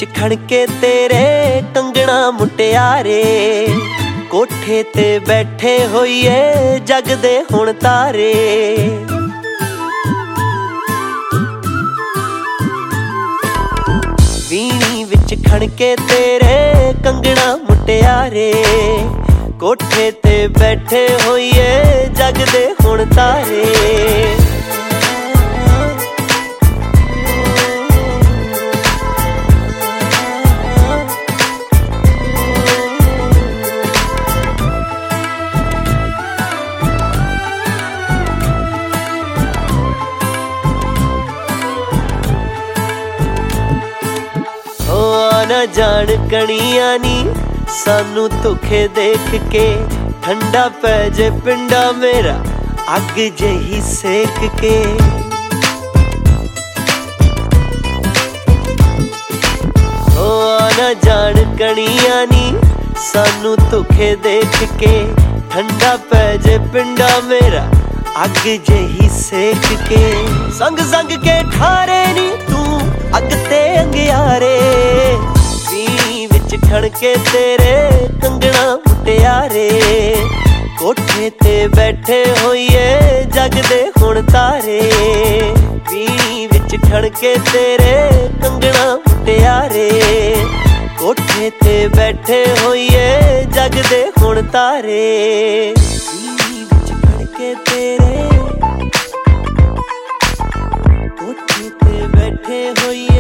विच खड़के तेरे कंगना मुटियारे, कोठे ते बैठे होइए जगदे हुण तारे। वीणी विच खड़के तेरे कंगना मुटियारे, कोठे ते बैठे होइए जगदे हुण तारे। ना जान कणिया नी सानू धोखे देख के, ठंडा पै जे पिंडा मेरा अग जही सेक के। ओ ना जान कणिया नी सानू धोखे देख के, ठंडा पै जे पिंडा मेरा अग जही सेक के। संग संग के ठारे नी तू अग ते अंगियारे, खड़के तेरे कंगना मुटियारे, कोठे ते बैठे होइए जगदे हुण तारे। वीणी विच खड़के तेरे कंगना मुटियारे, कोठे ते बैठे होइए जगदे हुण तारे। वीणी विच खड़के तेरे, कोठे ते बैठे होइए